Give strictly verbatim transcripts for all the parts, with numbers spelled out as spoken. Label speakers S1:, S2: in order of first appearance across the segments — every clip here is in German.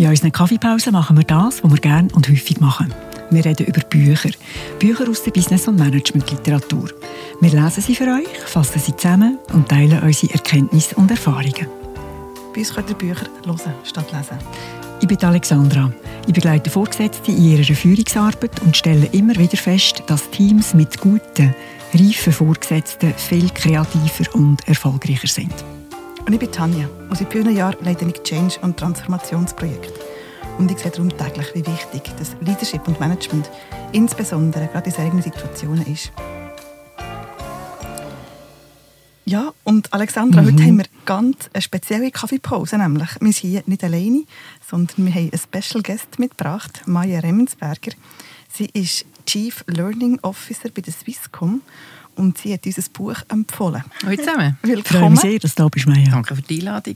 S1: In unseren Kaffeepausen machen wir das, was wir gerne und häufig machen. Wir reden über Bücher. Bücher aus der Business- und Management-Literatur. Wir lesen sie für euch, fassen sie zusammen und teilen unsere Erkenntnisse und Erfahrungen.
S2: Bei uns könnt ihr Bücher hören statt lesen.
S1: Ich bin Alexandra. Ich begleite Vorgesetzte in ihrer Führungsarbeit und stelle immer wieder fest, dass Teams mit guten, reifen Vorgesetzten viel kreativer und erfolgreicher sind.
S2: Und ich bin Tanja. Und seit vielen Jahren leite ich Change- und Transformationsprojekte. Und ich sehe darum täglich, wie wichtig das Leadership und Management insbesondere gerade in solchen Situationen ist. Ja, und Alexandra, mhm. heute haben wir ganz eine spezielle Kaffeepause. Nämlich. Wir sind hier nicht alleine, sondern wir haben einen Special Guest mitgebracht, Maja Remmensberger. Sie ist Chief Learning Officer bei der Swisscom und sie hat uns ein Buch empfohlen.
S3: Hallo zusammen.
S1: Willkommen. Ich freue mich sehr, dass du da bist, Maja.
S3: Danke für die Einladung.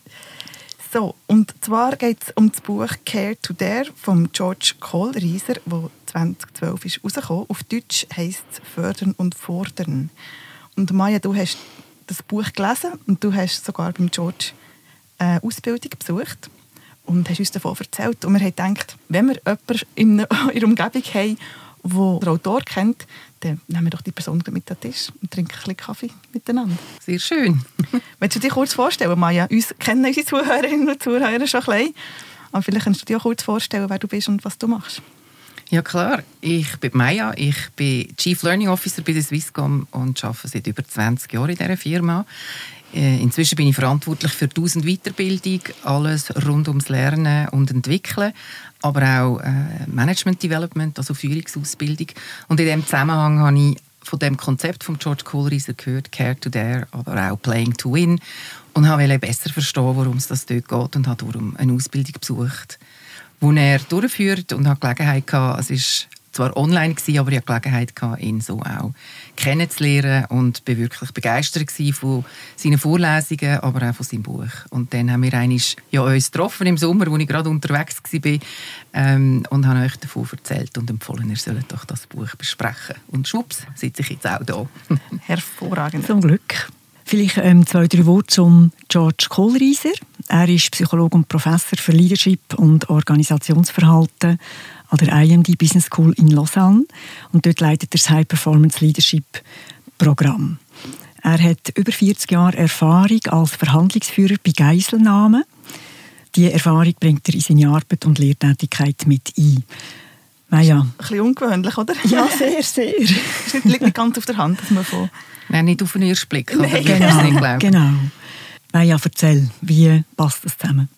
S2: So, und zwar geht es um das Buch «Care to Dare» von George Kohlreiser, das zwanzig zwölf ist rausgekommen. Auf Deutsch heisst es «Fördern und Fordern». Und Maja, du hast das Buch gelesen und du hast sogar beim George eine Ausbildung besucht und hast uns davon erzählt. Und wir haben gedacht, wenn wir jemanden in der Umgebung haben, der den Autor kennt, dann nehmen wir doch die Person mit an den Tisch und trinken ein bisschen Kaffee miteinander.
S3: Sehr schön.
S2: Willst du dich kurz vorstellen, Maja? Uns kennen unsere Zuhörerinnen und Zuhörer schon ein bisschen. Aber vielleicht kannst du dir auch kurz vorstellen, wer du bist und was du machst.
S3: Ja klar, ich bin Maja, ich bin Chief Learning Officer bei der Swisscom und arbeite seit über zwanzig Jahren in dieser Firma. Inzwischen bin ich verantwortlich für tausend Weiterbildung, alles rund ums Lernen und Entwickeln, aber auch äh, Management Development, also Führungsausbildung. Und in diesem Zusammenhang habe ich von dem Konzept von George Kohlreiser gehört, Care to Dare, aber auch Playing to Win, und wollte besser verstehen, worum es das dort geht, und habe darum eine Ausbildung besucht, die er durchführt, und habe Gelegenheit gehabt, es ist zwar online gewesen, aber ich hatte Gelegenheit gehabt, ihn so auch kennenzulernen und bin wirklich begeistert von seinen Vorlesungen, aber auch von seinem Buch. Und dann haben wir eigentlich, ja, uns getroffen im Sommer, wo ich gerade unterwegs war, ähm, und habe euch davon erzählt und empfohlen, ihr sollt doch das Buch besprechen. Und schwupps, sitze ich jetzt auch da.
S2: Hervorragend.
S1: Zum Glück. Vielleicht ähm, zwei, drei Worte zum George Kohlreiser. Er ist Psychologe und Professor für Leadership und Organisationsverhalten an der I M D Business School in Lausanne. Und dort leitet er das High Performance Leadership Programm. Er hat über vierzig Jahre Erfahrung als Verhandlungsführer bei Geiselnahmen. Diese Erfahrung bringt er in seine Arbeit und Lehrtätigkeit mit ein. Maja.
S2: Ein bisschen ungewöhnlich, oder?
S1: Ja, sehr, sehr.
S2: Es liegt nicht ganz auf der Hand, dass man von...
S3: Nein, nicht auf den ersten Blick.
S1: Nein, genau, nicht glauben. Genau. Maja, erzähl, wie passt das zusammen?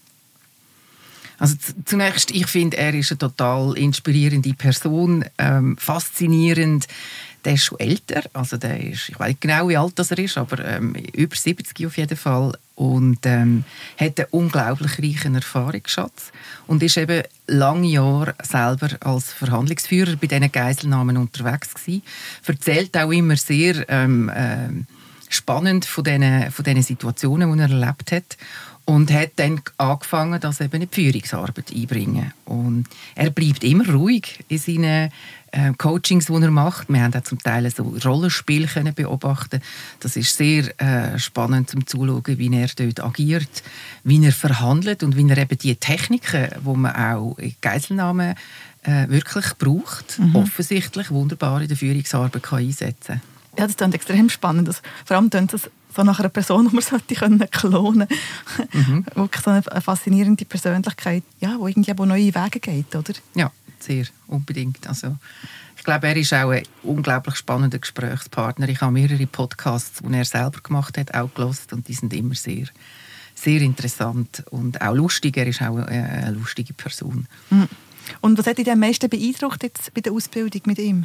S3: Also zunächst, ich finde, er ist eine total inspirierende Person, ähm, faszinierend. Der ist schon älter, also der ist, ich weiß nicht genau, wie alt er ist, aber ähm, über siebzig auf jeden Fall, und ähm, hat einen unglaublich reichen Erfahrungsschatz und ist eben lange Jahre selber als Verhandlungsführer bei diesen Geiselnahmen unterwegs gewesen. Erzählt auch immer sehr ähm, äh, spannend von diesen, von diesen Situationen, die er erlebt hat. Und hat dann angefangen, das eben in die Führungsarbeit einzubringen. Und er bleibt immer ruhig in seinen äh, Coachings, die er macht. Wir haben auch zum Teil so Rollenspiele können beobachten. Das ist sehr äh, spannend zum Zuschauen, wie er dort agiert, wie er verhandelt und wie er eben die Techniken, die man auch in Geiselnahmen äh, wirklich braucht, mhm. offensichtlich wunderbar in der Führungsarbeit kann einsetzen.
S2: Ja, das klingt extrem spannend. Das, vor allem klingt das so nach einer Person, die man sollte können klonen mhm. Wirklich so eine faszinierende Persönlichkeit, ja, die irgendwie wo neue Wege geht, oder?
S3: Ja, sehr, unbedingt. Also, ich glaube, er ist auch ein unglaublich spannender Gesprächspartner. Ich habe mehrere Podcasts, die er selber gemacht hat, auch gehört, und die sind immer sehr, sehr interessant und auch lustig. Er ist auch eine lustige Person.
S2: Mhm. Und was hat dich am meisten beeindruckt jetzt bei der Ausbildung mit ihm?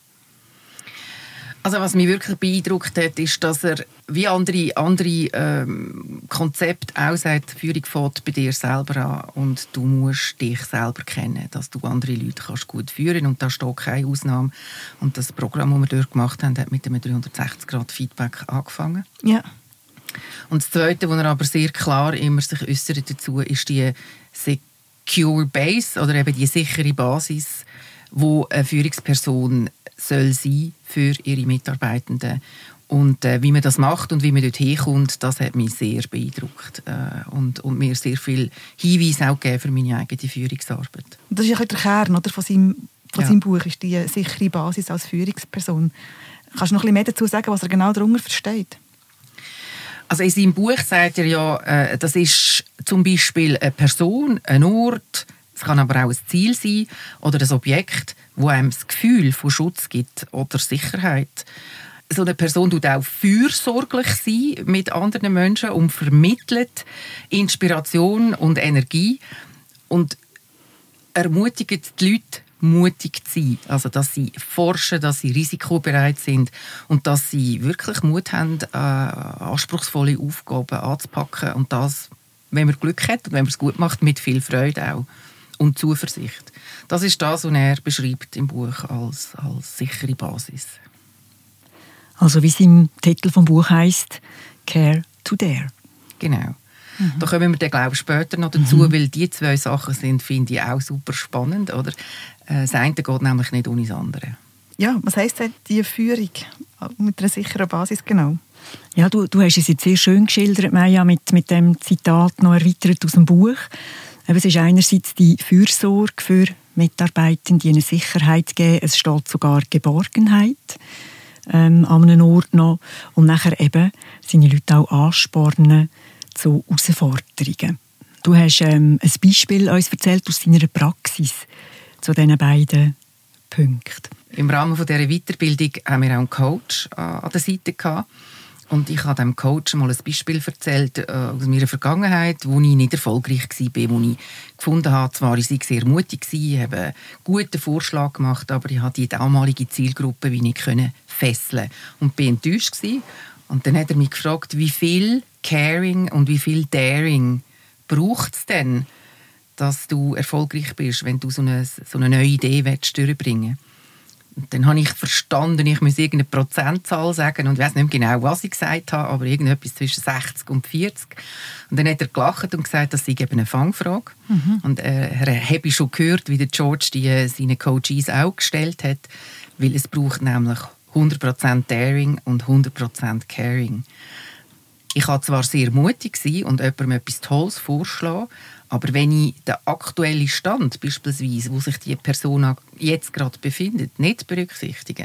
S3: Also was mich wirklich beeindruckt hat, ist, dass er wie andere, andere ähm, Konzepte auch sagt, Führung fängt bei dir selber an und du musst dich selber kennen, dass du andere Leute kannst gut führen, und da steht keine Ausnahme. Und das Programm, das wir dort gemacht haben, hat mit einem dreihundertsechzig Grad Feedback angefangen.
S2: Ja.
S3: Und das Zweite, wo er aber sehr klar immer sich äußert dazu, ist die Secure Base oder eben die sichere Basis, wo eine Führungsperson soll sein für ihre Mitarbeitenden. Und äh, wie man das macht und wie man dort hinkommt, das hat mich sehr beeindruckt äh, und, und mir sehr viel Hinweise auch gegeben für meine eigene Führungsarbeit.
S2: Das ist ein bisschen der Kern, oder, von, seinem, von
S3: ja.
S2: seinem Buch, ist die sichere Basis als Führungsperson. Kannst du noch ein bisschen mehr dazu sagen, was er genau darunter versteht?
S3: Also in seinem Buch sagt er ja, äh, das ist zum Beispiel eine Person, ein Ort, es kann aber auch ein Ziel sein oder ein Objekt, wo einem das Gefühl von Schutz gibt oder Sicherheit. So eine Person tut auch fürsorglich sein mit anderen Menschen und vermittelt Inspiration und Energie und ermutigt die Leute, mutig zu sein. Also, dass sie forschen, dass sie risikobereit sind und dass sie wirklich Mut haben, äh, anspruchsvolle Aufgaben anzupacken. Und das, wenn man Glück hat und wenn man es gut macht, mit viel Freude auch und Zuversicht. Das ist das, was er beschreibt im Buch als, als sichere Basis.
S1: Also wie es im Titel vom Buch heisst, Care to Dare.
S3: Genau. Mhm. Da kommen wir dann, glaube ich, später noch dazu, mhm. weil die zwei Sachen sind, finde ich, auch super spannend. Oder? Das eine geht nämlich nicht ohne das andere.
S2: Ja, was heisst denn die Führung mit einer sicheren Basis genau?
S1: Ja, du, du hast es jetzt sehr schön geschildert, Maja, mit, mit dem Zitat noch erweitert aus dem Buch. Es ist einerseits die Fürsorge für Mitarbeitende, eine Sicherheit geben. Es steht sogar Geborgenheit ähm, an einem Ort noch. Und nachher eben seine Leute auch anspornen zu Herausforderungen. Du hast ähm, ein Beispiel uns erzählt aus deiner Praxis zu diesen beiden Punkten.
S3: Im Rahmen dieser Weiterbildung haben wir auch einen Coach an der Seite gehabt. Und ich habe dem Coach mal ein Beispiel erzählt äh, aus meiner Vergangenheit, wo ich nicht erfolgreich war, wo ich gefunden habe, zwar ich sei sehr mutig gewesen, habe einen guten Vorschlag gemacht, aber ich habe die damalige Zielgruppe wie nicht fesseln und bin enttäuscht gewesen. Und dann hat er mich gefragt, wie viel Caring und wie viel Daring braucht es denn, dass du erfolgreich bist, wenn du so eine, so eine neue Idee durchbringen willst. Und dann habe ich verstanden, ich muss irgendeine Prozentzahl sagen und ich weiss nicht mehr genau, was ich gesagt habe, aber irgendetwas zwischen sechzig und vierzig. Und dann hat er gelacht und gesagt, das sei eben eine Fangfrage. Mhm. Und äh, er habe ich schon gehört, wie der George die äh, seine Coaches auch gestellt hat, weil es braucht nämlich hundert Prozent Daring und hundert Prozent Caring. Ich war zwar sehr mutig und jemandem etwas Tolles vorschlagen, aber wenn ich den aktuellen Stand, beispielsweise, wo sich die Person jetzt gerade befindet, nicht berücksichtige,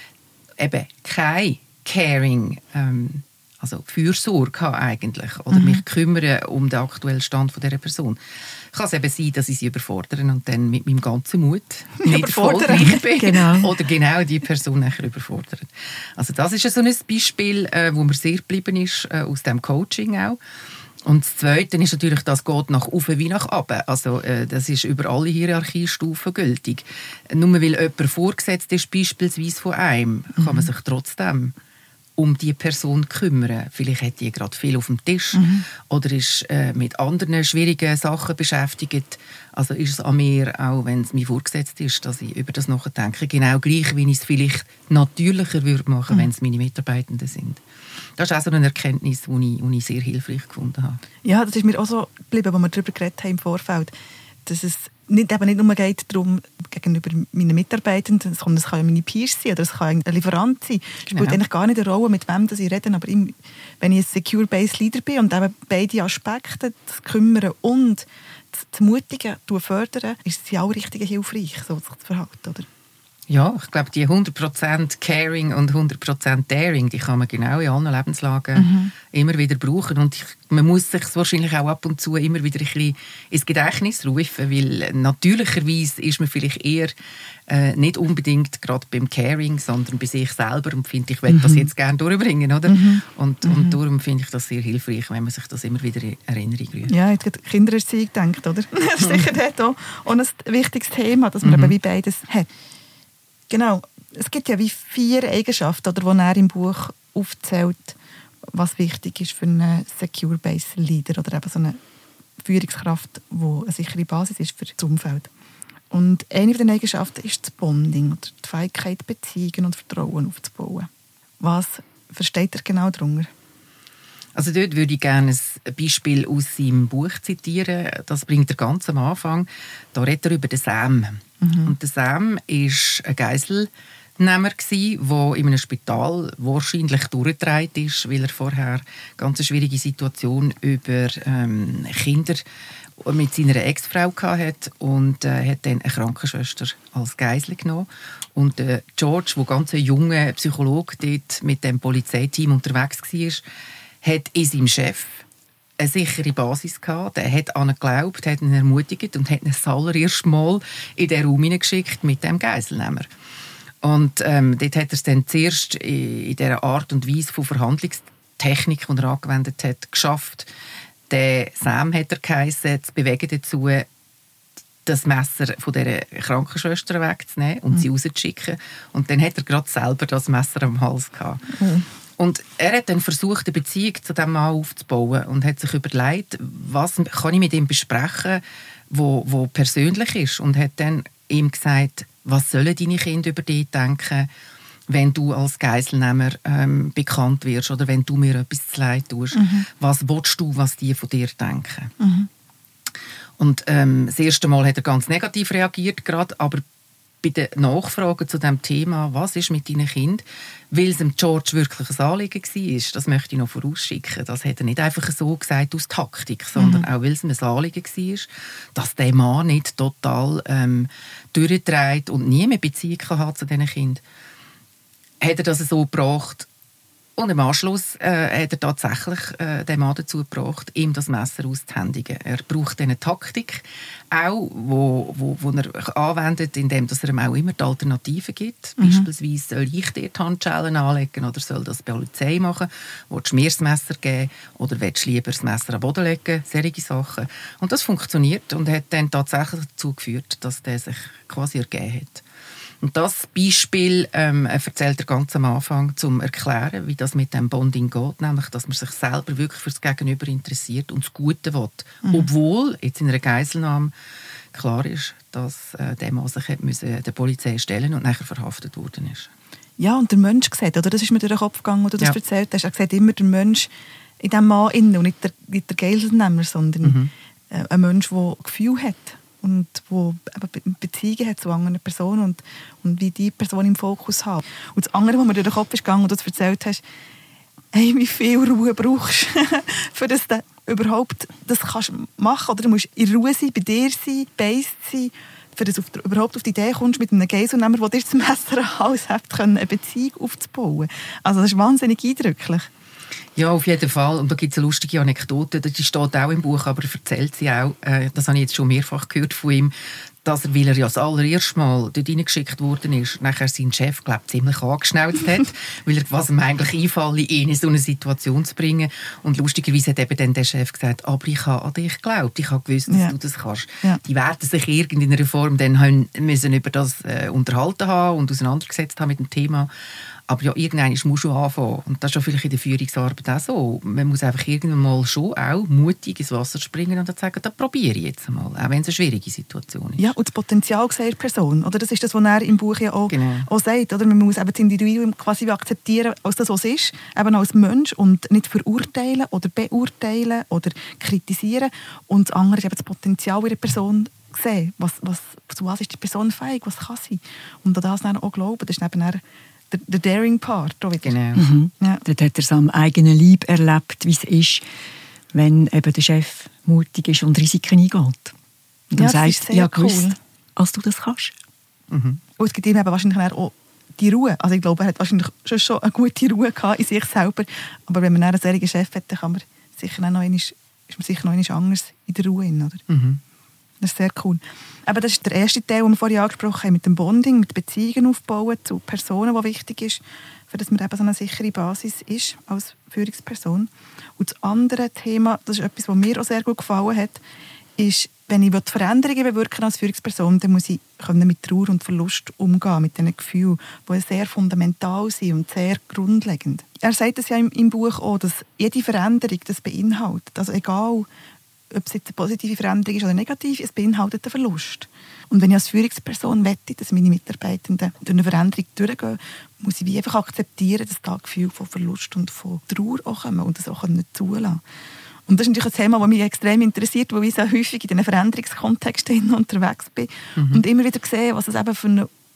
S3: eben kein Caring, ähm, also Fürsorge habe eigentlich, oder mhm. mich kümmere um den aktuellen Stand von dieser Person, kann es eben sein, dass ich sie überfordere und dann mit meinem ganzen Mut nicht erfolgreich bin.
S1: Genau.
S3: Oder genau die Person nachher überfordert. Also das ist so ein Beispiel, äh, wo mir sehr geblieben ist, äh, aus dem Coaching auch. Und das Zweite ist natürlich, das geht nach oben wie nach unten. Also äh, das ist über alle Hierarchiestufen gültig. Nur weil jemand vorgesetzt ist, beispielsweise von einem, mhm. kann man sich trotzdem um die Person kümmern. Vielleicht hat die gerade viel auf dem Tisch mhm. oder ist äh, mit anderen schwierigen Sachen beschäftigt. Also ist es an mir, auch wenn es mir vorgesetzt ist, dass ich über das nachdenke. Genau gleich, wie ich es vielleicht natürlicher würde machen, mhm. wenn es meine Mitarbeitenden sind. Das ist auch so eine Erkenntnis, die ich, die ich sehr hilfreich gefunden habe.
S2: Ja, das ist mir auch so geblieben, als wir darüber geredet haben im Vorfeld, dass es nicht, eben nicht nur geht darum, gegenüber meinen Mitarbeitenden, sondern es kann ja meine Peers sein oder es kann ein Lieferant sein. Es spielt genau. eigentlich gar nicht eine Rolle, mit wem ich rede, aber wenn ich ein Secure-Based Leader bin und eben beide Aspekte, das Kümmern und das Mutigen fördern, ist es ja auch richtig hilfreich, so sich zu verhalten, oder?
S3: Ja, ich glaube, die hundert Prozent Caring und hundert Prozent Daring, die kann man genau in allen Lebenslagen mhm. immer wieder brauchen. Und ich, man muss sich wahrscheinlich auch ab und zu immer wieder ein bisschen ins Gedächtnis rufen, weil natürlicherweise ist man vielleicht eher äh, nicht unbedingt gerade beim Caring, sondern bei sich selber und findet, ich will mhm. das jetzt gerne durchbringen, oder? Mhm. Und, und mhm. darum finde ich das sehr hilfreich, wenn man sich das immer wieder in Erinnerung ruft.
S2: Ja, jetzt hat Kindererziehung gedacht, oder? Das ist sicher dort auch ein wichtiges Thema, dass man mhm. eben wie beides hat. Genau. Es gibt ja wie vier Eigenschaften, oder, die er im Buch aufzählt, was wichtig ist für einen Secure-Based Leader oder eben so eine Führungskraft, die eine sichere Basis ist für das Umfeld. Und eine von den Eigenschaften ist das Bonding, oder die Fähigkeit, Beziehungen und Vertrauen aufzubauen. Was versteht er genau darunter?
S3: Also dort würde ich gerne ein Beispiel aus seinem Buch zitieren. Das bringt er ganz am Anfang. Da redet er über den Sam. Mhm. Und der Sam ist ein Geisel Geldnehmer gsi, der in einem Spital wahrscheinlich durchgedreht ist, weil er vorher eine ganz schwierige Situation über ähm, Kinder mit seiner Ex-Frau hatte und äh, hat dann eine Krankenschwester als Geisel genommen. Und äh, George, der ganz ein junger Psychologe dort mit dem Polizeiteam unterwegs war, hat in seinem Chef eine sichere Basis gehabt. Der hat an ihn geglaubt, hat ihn ermutigt und hat ihn das allererste Mal in den Raum hineingeschickt mit dem Geiselnehmer. Und ähm, dort hat er es dann zuerst in dieser Art und Weise von Verhandlungstechnik, die er angewendet hat, geschafft. Der Sam hat er geheissen, zu bewegen dazu, das Messer von dieser Krankenschwester wegzunehmen und mhm. sie rauszuschicken. Und dann hat er gerade selber das Messer am Hals gehabt. Mhm. Und er hat dann versucht, eine Beziehung zu diesem Mann aufzubauen und hat sich überlegt, was kann ich mit ihm besprechen, wo, wo persönlich ist. Und hat dann ihm gesagt, was sollen deine Kinder über dich denken, wenn du als Geiselnehmer ähm, bekannt wirst oder wenn du mir etwas zu leid tust. Mhm. Was willst du, was die von dir denken? Mhm. Und ähm, das erste Mal hat er ganz negativ reagiert, gerade, aber bei den Nachfragen zu diesem Thema, was ist mit deinen Kindern, weil es dem George wirklich ein Anliegen war, das möchte ich noch vorausschicken. Das hat er nicht einfach so gesagt aus Taktik, sondern mhm. auch weil es ihm ein Anliegen war, dass der Mann nicht total ähm, durchdreht und nie mehr Beziehung hat zu diesen Kindern. Hat er das so gebracht und im Anschluss äh, hat er tatsächlich äh, den Mann dazu gebracht, ihm das Messer auszuhändigen. Er braucht eine Taktik, auch, wo, wo, wo er anwendet, indem dass er ihm auch immer die Alternativen gibt. Mhm. Beispielsweise soll ich dir die Handschellen anlegen oder soll das die Polizei machen? Willst du mir das Messer geben oder willst du lieber das Messer am Boden legen? Solche Sachen. Und das funktioniert und hat dann tatsächlich dazu geführt, dass der sich quasi ergeben hat. Und das Beispiel ähm, erzählt er ganz am Anfang, um zu erklären, wie das mit dem Bonding geht, nämlich, dass man sich selber wirklich für das Gegenüber interessiert und das Gute will. Mhm. Obwohl jetzt in einer Geiselnahme klar ist, dass äh, der Mann sich hat müssen der Polizei stellen und nachher verhaftet worden ist.
S2: Ja, und der Mensch sieht, oder? Das ist mir durch den Kopf gegangen, wo du das
S3: ja.
S2: erzählt hast. Er sieht immer den Mensch in diesem Mann innen und nicht der, nicht der Geiselnehmer, sondern mhm. äh, ein Mensch, der Gefühl hat. Und wo Beziehungen hat zu anderen Personen und, und wie die Person im Fokus hat. Und das andere, was mir durch den Kopf ist gegangen und du erzählt hast, hey, wie viel Ruhe brauchst du, für das du überhaupt das kannst machen. Oder du musst in Ruhe sein, bei dir sein, beisst sein, für das du überhaupt auf die Idee kommst, mit einem Geiselnehmer, der dir das Messer am Hals hat, eine Beziehung aufzubauen. Also das ist wahnsinnig eindrücklich.
S3: Ja, auf jeden Fall. Und da gibt es eine lustige Anekdote, die steht auch im Buch, aber er erzählt sie auch, äh, das habe ich jetzt schon mehrfach gehört von ihm, dass er, weil er ja das allererste Mal dort reingeschickt worden ist, nachher seinen Chef, glaube ich, ziemlich angeschnauzt hat, weil er, was ihm eigentlich einfällt, ihn in so eine Situation zu bringen. Und lustigerweise hat eben dann der Chef gesagt, aber ich habe an dich geglaubt, ich habe gewusst, dass ja. du das kannst. Ja. Die werden sich in einer Form dann haben, müssen über das äh, unterhalten haben und auseinandergesetzt haben mit dem Thema. Aber ja, irgendwann muss man schon anfangen. Und das ist ja vielleicht in der Führungsarbeit auch so. Man muss einfach irgendwann mal schon auch mutig ins Wasser springen und dann sagen, das probiere ich jetzt mal, auch wenn es eine schwierige Situation ist.
S2: Ja, und das Potenzial der Person. Oder? Das ist das, was er im Buch ja auch,
S3: genau.
S2: auch sagt. Oder? Man muss eben das Individuum quasi akzeptieren als das, was es ist, eben als Mensch und nicht verurteilen oder beurteilen oder kritisieren. Und das andere ist eben das Potenzial ihrer Person sehen. Was, was, zu was ist die Person fähig, was kann sie? Und an das dann auch glauben. Das ist eben dann Der, der Daring-Part.
S3: Genau.
S1: Mhm. Ja. Dort hat er es am eigenen Leib erlebt, wie es ist, wenn eben der Chef mutig ist und Risiken eingeht. Und dann
S2: ja,
S1: sagt, ja, gewusst, cool. als du das kannst.
S2: Mhm. Und es gibt ihm eben wahrscheinlich auch die Ruhe. Also ich glaube, er hat wahrscheinlich schon, schon eine gute Ruhe gehabt in sich selber. Aber wenn man einen solchen Chef hat, dann kann man sicher noch einmal, ist man sicher noch einmal anders in der Ruhe. Oder?
S3: Mhm.
S2: Das ist sehr cool. Aber das ist der erste Teil, den wir vorhin angesprochen haben, mit dem Bonding, mit Beziehungen aufbauen zu Personen, die wichtig ist, für dass man eben so eine sichere Basis ist als Führungsperson. Und das andere Thema, das ist etwas, was mir auch sehr gut gefallen hat, ist, wenn ich Veränderungen bewirken als Führungsperson, dann muss ich mit Trauer und Verlust umgehen, mit diesen Gefühlen, die sehr fundamental sind und sehr grundlegend. Er sagt es ja im, im Buch auch, dass jede Veränderung das beinhaltet. Also egal, ob es jetzt eine positive Veränderung ist oder negativ, es beinhaltet einen Verlust. Und wenn ich als Führungsperson möchte, dass meine Mitarbeitenden durch eine Veränderung durchgehen, muss ich wie einfach akzeptieren, dass da Gefühle von Verlust und von Trauer auch kommen und das auch nicht zulassen. Und das ist natürlich ein Thema, das mich extrem interessiert, weil ich so häufig in diesen Veränderungskontexten unterwegs bin mhm. und immer wieder sehe, was es eben für eine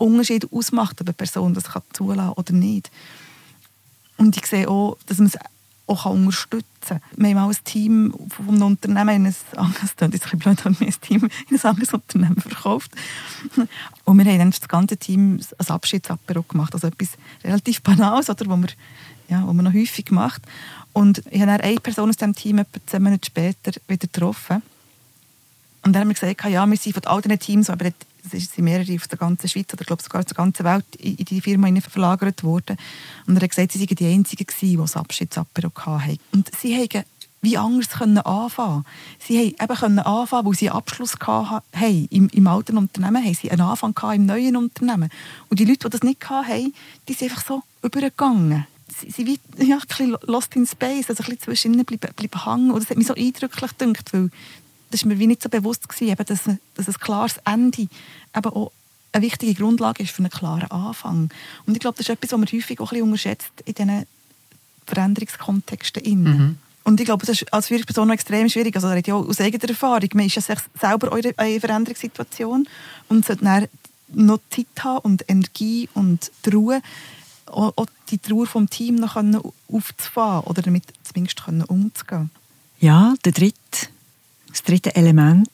S2: Unterschied ausmacht, ob eine Person das kann zulassen oder nicht. Und ich sehe auch, dass man es auch unterstützen kann. Wir haben auch ein Team von einem Unternehmen in ein anderes, das ist ein bisschen blöd, haben wir ein Team in ein anderes Unternehmen verkauft. Und wir haben dann das ganze Team ein Abschiedsapero gemacht, also etwas relativ Banales, oder, wo wir, ja, wo wir noch häufig gemacht. Und ich habe dann eine Person aus diesem Team etwa zehn Monate später wieder getroffen. Und dann haben wir gesagt, ja, wir sind von all diesen Teams, aber es sind mehrere aus der ganzen Schweiz oder glaube sogar aus der ganzen Welt in die Firma verlagert worden. Und er hat gesagt, sie waren die Einzigen, die das Abschiedsapero hatten. Und sie haben wie anders können anfangen. Sie haben eben können anfangen, weil sie einen Abschluss hatten im, im alten Unternehmen, haben sie einen Anfang im neuen Unternehmen. Und die Leute, die das nicht hatten, die sind einfach so übergegangen. Sie sind wie ja, ein bisschen lost in space, also ein bisschen zwischen ihnen bleiben, bleiben hängen. Und das hat mich so eindrücklich gedacht, weil das war mir wie nicht so bewusst gewesen, eben, dass, dass ein klares Ende eben auch eine wichtige Grundlage ist für einen klaren Anfang. Und ich glaube, das ist etwas, was man häufig auch ein bisschen unterschätzt in diesen Veränderungskontexten. Mhm. Und ich glaube, das ist als Führungsperson noch extrem schwierig. Also, das hat ja auch aus eigener Erfahrung. Man ist ja selber in einer Veränderungssituation und sollte dann noch Zeit haben und Energie und die Ruhe, auch die Trauer vom Team noch aufzufahren oder damit zumindest umzugehen.
S1: Ja, der dritte Das dritte Element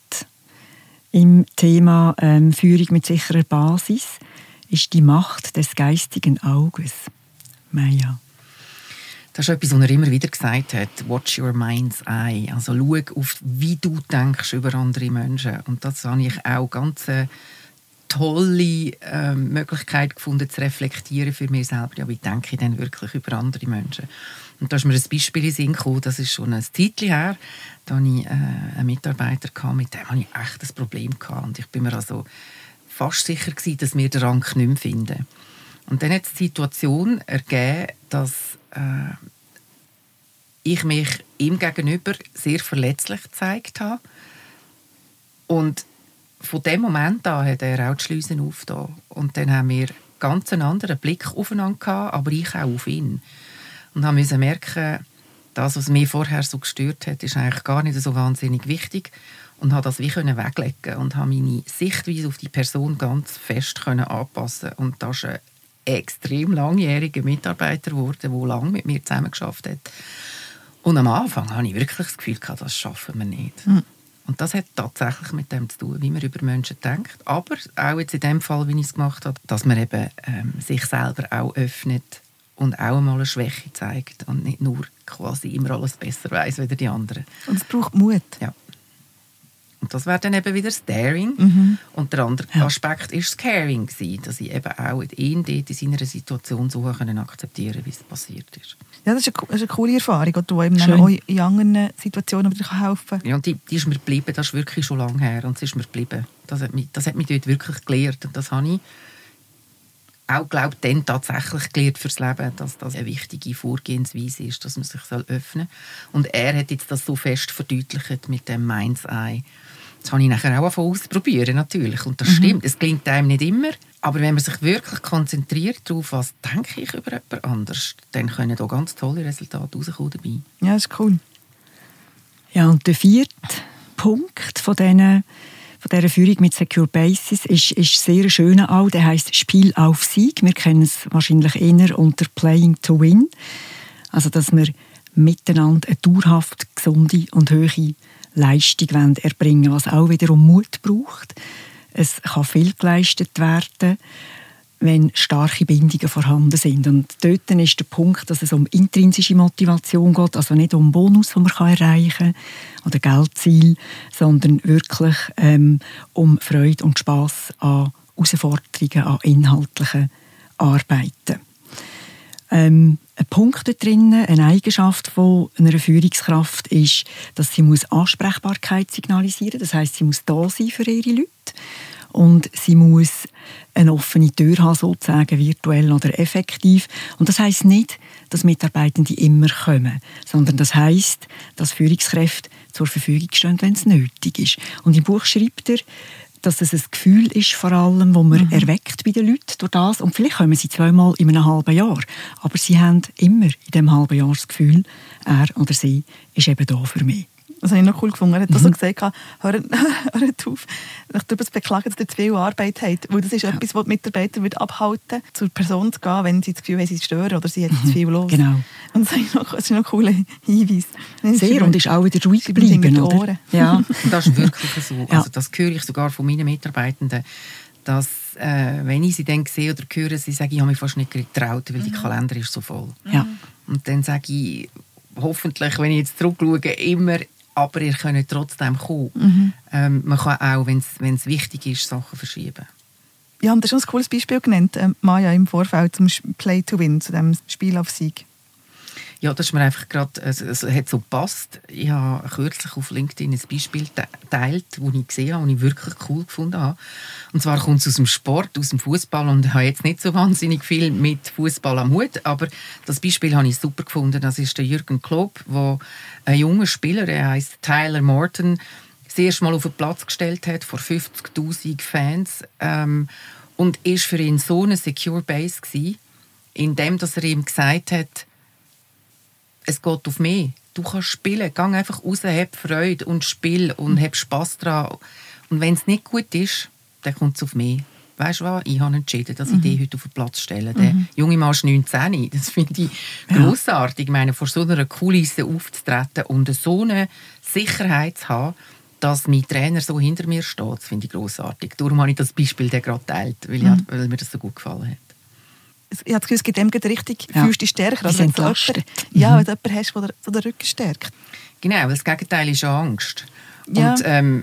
S1: im Thema ähm, Führung mit sicherer Basis ist die Macht des geistigen Auges. Maja.
S3: Das ist etwas, was er immer wieder gesagt hat. Watch your mind's eye. Also schau auf, wie du denkst über andere Menschen. Und das habe ich auch ganz eine tolle äh, Möglichkeit gefunden, zu reflektieren für mich selber. Ja, wie denke ich denn wirklich über andere Menschen? Und da ist mir ein Beispiel in den Sinn gekommen, das ist schon ein Zeitchen her, da hatte ich äh, einen Mitarbeiter, gehabt, mit dem hatte ich echt ein Problem gehabt. Und ich bin mir also fast sicher gewesen, dass wir den Rang nicht mehr finden. Und dann hat die Situation ergeben, dass äh, ich mich ihm gegenüber sehr verletzlich gezeigt habe. Und von dem Moment an hat er auch die Schleusen aufgetan. Und dann haben wir ganz einen anderen Blick aufeinander gehabt, aber ich auch auf ihn. Und haben müssen merken, das, was mich vorher so gestört hat, ist eigentlich gar nicht so wahnsinnig wichtig. Und habe das wie weglegen und habe meine Sichtweise auf die Person ganz fest anpassen. Und das ist ein extrem langjähriger Mitarbeiter geworden, der lange mit mir zusammengearbeitet hat. Und am Anfang hatte ich wirklich das Gefühl, das schaffen wir nicht. Mhm. Und das hat tatsächlich mit dem zu tun, wie man über Menschen denkt. Aber auch jetzt in dem Fall, wie ich es gemacht habe, dass man eben ähm, sich selber auch öffnet und auch einmal eine Schwäche zeigt und nicht nur quasi immer alles besser weiss als die anderen.
S2: Und es braucht Mut.
S3: Ja. Und das wäre dann eben wieder das Daring.
S2: Mhm.
S3: Und der andere ja. Aspekt war das Caring, dass ich eben auch ihn dort in seiner Situation so akzeptieren konnte, wie es passiert ist.
S2: Ja, das ist eine, das ist eine coole Erfahrung, die du eben auch in anderen Situationen wieder helfen kann.
S3: Ja, und die, die ist mir geblieben, das ist wirklich schon lange her. Und es ist mir geblieben. Das hat mich, das hat mich dort wirklich gelehrt. Und das habe ich auch, glaube ich, dann tatsächlich gelernt fürs Leben, dass das eine wichtige Vorgehensweise ist, dass man sich öffnen soll. Und er hat jetzt das so fest verdeutlicht mit dem Mind's Eye. Das habe ich nachher auch ausprobieren, natürlich. Und das mhm. stimmt, es klingt einem nicht immer. Aber wenn man sich wirklich konzentriert darauf, was denke ich über jemand anders, dann können da ganz tolle Resultate rauskommen dabei.
S2: Ja, das ist cool.
S1: Ja, und der vierte Punkt von diesen von dieser Führung mit Secure Basis ist, ist sehr schön auch. Der heisst Spiel auf Sieg. Wir kennen es wahrscheinlich eher unter Playing to Win. Also, dass wir miteinander eine dauerhaft gesunde und hohe Leistung erbringen wollen, was auch wiederum Mut braucht. Es kann viel geleistet werden, wenn starke Bindungen vorhanden sind. Und dort ist der Punkt, dass es um intrinsische Motivation geht, also nicht um Bonus, den man erreichen kann, oder Geldziel, sondern wirklich ähm, um Freude und Spass an Herausforderungen, an inhaltlichen Arbeiten. Ähm, ein Punkt da drin, eine Eigenschaft von einer Führungskraft ist, dass sie muss Ansprechbarkeit signalisieren muss. Das heisst, sie muss da sein für ihre Leute. Und sie muss eine offene Tür haben, sozusagen virtuell oder effektiv. Und das heisst nicht, dass Mitarbeitende immer kommen, sondern das heisst, dass Führungskräfte zur Verfügung stehen, wenn es nötig ist. Und im Buch schreibt er, dass es ein Gefühl ist, vor allem, das man mhm. erweckt bei den Leuten durch das. Und vielleicht kommen sie zweimal in einem halben Jahr. Aber sie haben immer in diesem halben Jahr das Gefühl, er oder sie ist eben da für mich.
S2: Das habe ich noch cool gefunden. Er hat mhm. auch so gesagt, hört, hört auf, euch darüber zu beklagen, dass ihr zu viel Arbeit habt. Weil das ist ja. etwas, was die Mitarbeiter abhalten, zur Person zu gehen, wenn sie das Gefühl haben, sie stören oder sie hat mhm. zu viel los.
S1: Genau.
S2: Und das ist noch, das ist noch ein cooler Hinweis.
S1: Sehr, und ist auch wieder ruhig geblieben, oder?
S3: Ja, das ist wirklich so. Also das höre ich sogar von meinen Mitarbeitenden, dass, äh, wenn ich sie dann sehe oder höre, sie sagen, ich habe mich fast nicht getraut, weil mhm. die Kalender ist so voll.
S1: Ja.
S3: Und dann sage ich, hoffentlich, wenn ich jetzt zurückschaue, immer, aber ihr könnt trotzdem kommen. Mhm. Ähm, man kann auch, wenn es wichtig ist, Sachen verschieben.
S2: Ja, und das ist schon ein cooles Beispiel genannt, äh, Maja, im Vorfeld zum Play to Win, zu dem Spiel auf Sieg.
S3: Ja, das ist mir einfach gerade, also, es hat so gepasst. Ich habe kürzlich auf LinkedIn ein Beispiel geteilt, das ich gesehen habe und ich wirklich cool gefunden habe. Und zwar kommt es aus dem Sport, aus dem Fußball, und ich habe jetzt nicht so wahnsinnig viel mit Fußball am Hut, aber das Beispiel habe ich super gefunden. Das ist der Jürgen Klopp, der ein junger Spieler, er heisst Tyler Morton, das erste Mal auf den Platz gestellt hat vor fünfzigtausend Fans, ähm, und ist für ihn so eine Secure Base gewesen, indem dass er ihm gesagt hat, es geht auf mich. Du kannst spielen. Geh einfach raus, hab Freude und spiel und hab Spass daran. Und wenn es nicht gut ist, dann kommt es auf mich. Weißt du was? Ich habe entschieden, dass ich mhm. dich heute auf den Platz stelle. Der mhm. junge Mann ist neunzehn. Das finde ich grossartig. Ich meine, vor so einer Kulisse aufzutreten und so eine Sicherheit zu haben, dass mein Trainer so hinter mir steht, das finde ich grossartig. Darum habe ich das Beispiel dann gerade geteilt, weil,
S2: mhm.
S3: ich, weil mir das so gut gefallen hat.
S2: Ich habe das Gefühl, es gibt dem richtig,
S1: ja.
S2: fühlst dich stärker. Also wenn du jemanden, ja, wenn du jemanden hast, der so den Rücken stärkt.
S3: Genau, weil das Gegenteil ist Angst.
S2: Ja.
S3: Und ähm,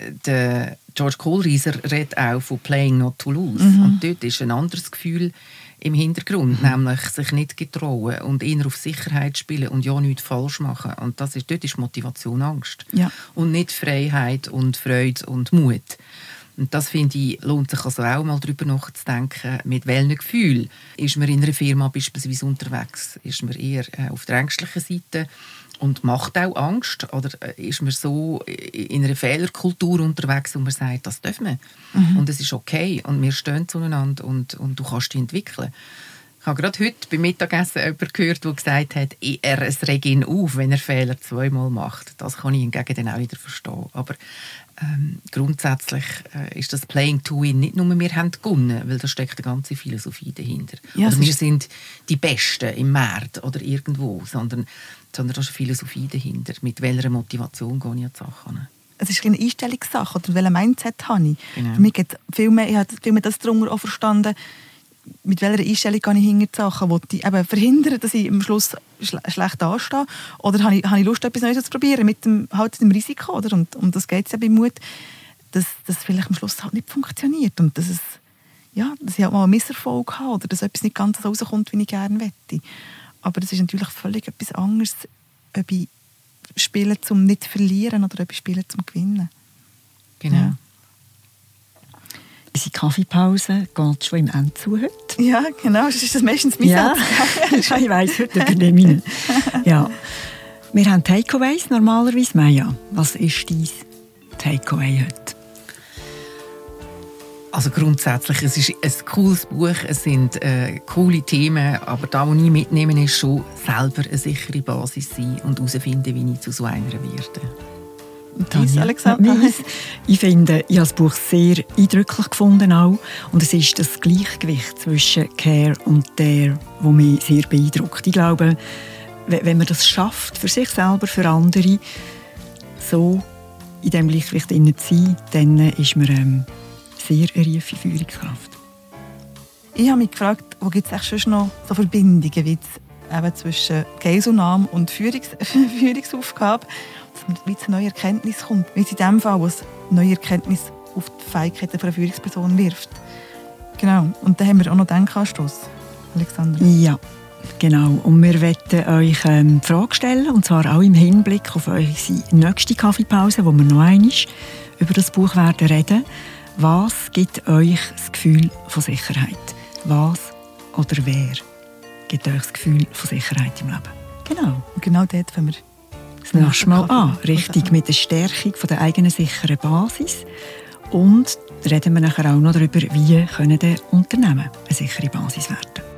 S3: der George Kohlreiser redet auch von «Playing not to lose». Mhm. Und dort ist ein anderes Gefühl im Hintergrund, mhm. nämlich sich nicht getrauen und eher auf Sicherheit spielen und ja nichts falsch machen. Und das ist, dort ist Motivation Angst.
S2: Ja.
S3: Und nicht Freiheit und Freude und Mut. Und das, finde ich, lohnt sich also auch mal darüber nachzudenken, mit welchem Gefühl ist man in einer Firma beispielsweise unterwegs. Ist man eher äh, auf der ängstlichen Seite und macht auch Angst? Oder äh, ist man so in einer Fehlerkultur unterwegs, wo man sagt, das dürfen wir. Mhm. Und es ist okay und wir stehen zueinander und, und du kannst dich entwickeln. Ich habe gerade heute beim Mittagessen jemanden gehört, der gesagt hat, er, es regt ihn auf, wenn er Fehler zweimal macht. Das kann ich hingegen dann auch wieder verstehen. Aber ähm, grundsätzlich äh, ist das Playing to Win nicht nur, wir haben gewonnen, weil da steckt eine ganze Philosophie dahinter.
S2: Ja,
S3: oder wir sind die Besten im Markt oder irgendwo, sondern, sondern da ist eine Philosophie dahinter. Mit welcher Motivation gehe ich an die Sache an?
S2: Es ist eine Einstellungssache, oder welches Mindset habe ich.
S3: Genau.
S2: Für mich geht viel mehr, ich habe viel mehr das darunter auch verstanden, mit welcher Einstellung kann ich hinter die Sachen, die ich eben verhindern, dass ich am Schluss schle schlecht dastehe, oder habe ich, habe ich Lust, etwas Neues zu probieren, mit dem, halt dem Risiko, oder? Und um das geht es ja bei Mut, dass das vielleicht am Schluss halt nicht funktioniert und dass, es, ja, dass ich halt mal einen Misserfolg habe oder dass etwas nicht ganz so rauskommt, wie ich gerne möchte. Aber das ist natürlich völlig etwas anderes, ob ich spiele, um nicht zu verlieren oder ob ich spiele, um zu gewinnen.
S3: Genau.
S2: Ja.
S1: Unsere Kaffeepause geht schon im Ende zu heute.
S2: Ja, genau. Das ist das meistens mein
S1: ja.
S2: Satz.
S1: Ich weiss, heute übernehme ich ihn. Ja. Wir haben Takeaways normalerweise. Maja, was ist dein Takeaway heute?
S3: Also grundsätzlich, es ist ein cooles Buch, es sind äh, coole Themen, aber da, was ich mitnehme, ist schon selber eine sichere Basis sein und herausfinden, wie ich zu so einer werde.
S2: Dies, Alexandra?
S1: Ich finde, ich habe das Buch sehr eindrücklich gefunden auch. Und es ist das Gleichgewicht zwischen Care und Dare, das mich sehr beeindruckt. Ich glaube, wenn man das schafft, für sich selber, für andere, so in diesem Gleichgewicht zu sein, dann ist man ähm, sehr eine reife Führungskraft.
S2: Ich habe mich gefragt, wo gibt es schon noch so Verbindungen wie eben zwischen Geisel-Namen und Führungs Führungsaufgabe, dass man zu neue Erkenntnis kommt. Wie es in diesem Fall, was neue Erkenntnis auf die Fähigkeiten einer Führungsperson wirft. Genau. Und da haben wir auch noch Denkanstoss, Alexandra.
S1: Ja, genau. Und wir möchten euch ähm, die Frage stellen, und zwar auch im Hinblick auf eure nächste Kaffeepause, wo wir noch einmal über das Buch werden reden. Was gibt euch das Gefühl von Sicherheit? Was oder wer gibt euch das Gefühl von Sicherheit im Leben? Genau.
S2: Und genau dort fangen wir
S1: das nächste Mal an. Richtig mit der Stärkung der eigenen sicheren Basis. Und reden wir nachher auch noch darüber, wie können Unternehmen eine sichere Basis werden.